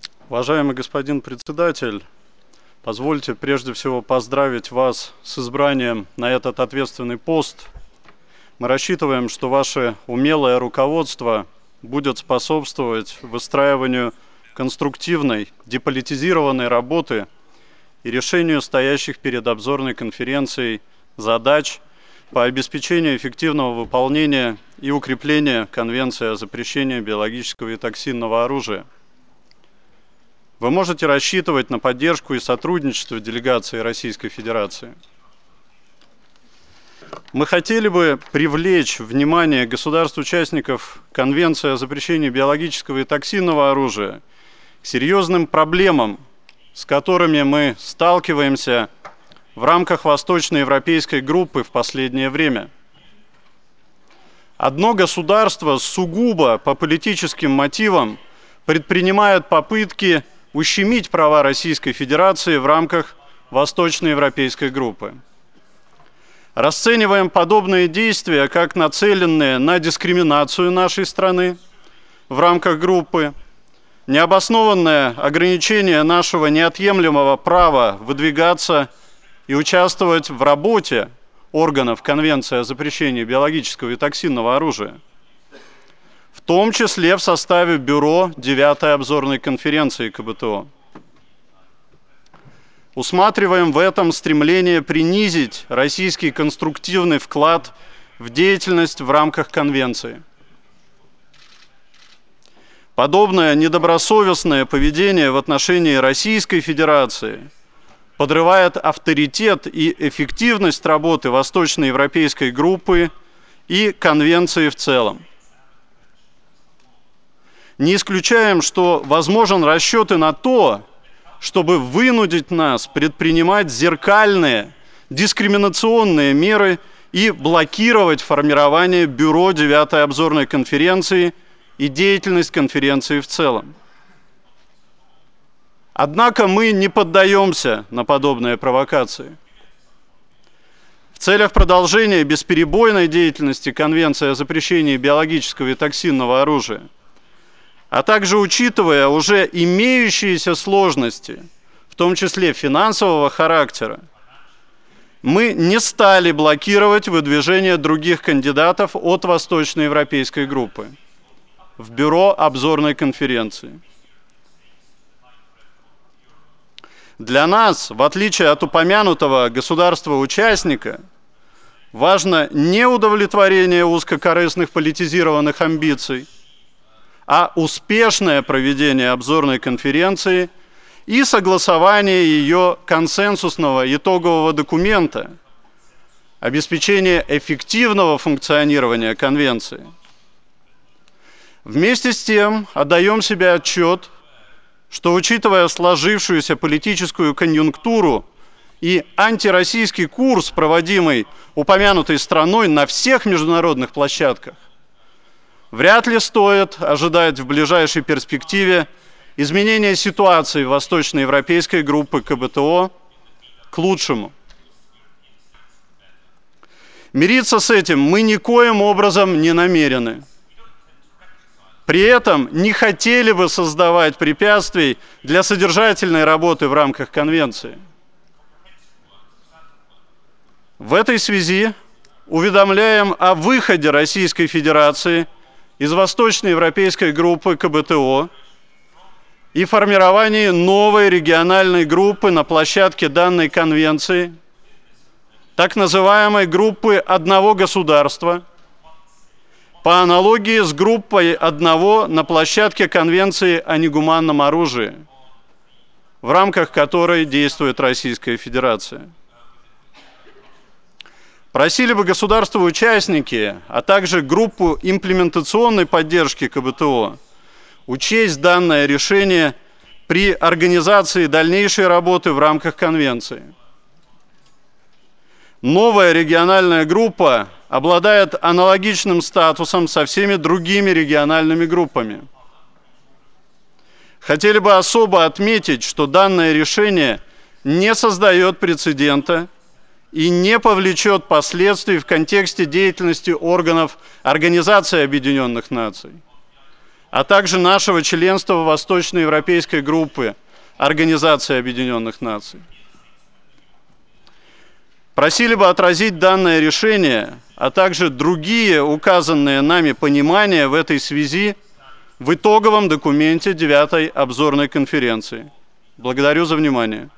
Уважаемый господин председатель, позвольте прежде всего поздравить вас с избранием на этот ответственный пост. Мы рассчитываем, что ваше умелое руководство будет способствовать выстраиванию конструктивной, деполитизированной работы и решению стоящих перед обзорной конференцией задач по обеспечению эффективного выполнения и укрепления Конвенции о запрещении биологического и токсинного оружия. Вы можете рассчитывать на поддержку и сотрудничество делегации Российской Федерации. Мы хотели бы привлечь внимание государств-участников Конвенции о запрещении биологического и токсинного оружия к серьезным проблемам, с которыми мы сталкиваемся в рамках восточноевропейской группы в последнее время. Одно государство сугубо по политическим мотивам предпринимает попытки ущемить права Российской Федерации в рамках восточноевропейской группы. Расцениваем подобные действия как нацеленные на дискриминацию нашей страны в рамках группы, необоснованное ограничение нашего неотъемлемого права выдвигаться и участвовать в работе органов Конвенции о запрещении биологического и токсинного оружия, в том числе в составе Бюро 9-й обзорной конференции КБТО. Усматриваем в этом стремление принизить российский конструктивный вклад в деятельность в рамках Конвенции. Подобное недобросовестное поведение в отношении Российской Федерации подрывает авторитет и эффективность работы Восточноевропейской группы и Конвенции в целом. Не исключаем, что возможен расчет и на то, чтобы вынудить нас предпринимать зеркальные, дискриминационные меры и блокировать формирование Бюро 9-й обзорной конференции и деятельность конференции в целом. Однако мы не поддаемся на подобные провокации. В целях продолжения бесперебойной деятельности Конвенции о запрещении биологического и токсинного оружия, а также учитывая уже имеющиеся сложности, в том числе финансового характера, мы не стали блокировать выдвижение других кандидатов от Восточноевропейской группы в Бюро обзорной конференции. Для нас, в отличие от упомянутого государства-участника, важно не удовлетворение узкокорыстных политизированных амбиций, а успешное проведение обзорной конференции и согласование ее консенсусного итогового документа, обеспечение эффективного функционирования Конвенции. Вместе с тем отдаем себе отчет, что, учитывая сложившуюся политическую конъюнктуру и антироссийский курс, проводимый упомянутой страной на всех международных площадках, вряд ли стоит ожидать в ближайшей перспективе изменения ситуации в восточноевропейской группы КБТО к лучшему. Мириться с этим мы никоим образом не намерены. При этом не хотели бы создавать препятствий для содержательной работы в рамках Конвенции. В этой связи уведомляем о выходе Российской Федерации из Восточноевропейской группы КБТО и формировании новой региональной группы на площадке данной Конвенции, так называемой группы одного государства, по аналогии с группой одного на площадке Конвенции о негуманном оружии, в рамках которой действует Российская Федерация. Просили бы государства-участники, а также группу имплементационной поддержки КБТО учесть данное решение при организации дальнейшей работы в рамках Конвенции. Новая региональная группа обладает аналогичным статусом со всеми другими региональными группами. Хотели бы особо отметить, что данное решение не создает прецедента и не повлечет последствий в контексте деятельности органов Организации Объединенных Наций, а также нашего членства в Восточноевропейской группе Организации Объединенных Наций. Просили бы отразить данное решение, а также другие указанные нами понимания в этой связи в итоговом документе 9-й обзорной конференции. Благодарю за внимание.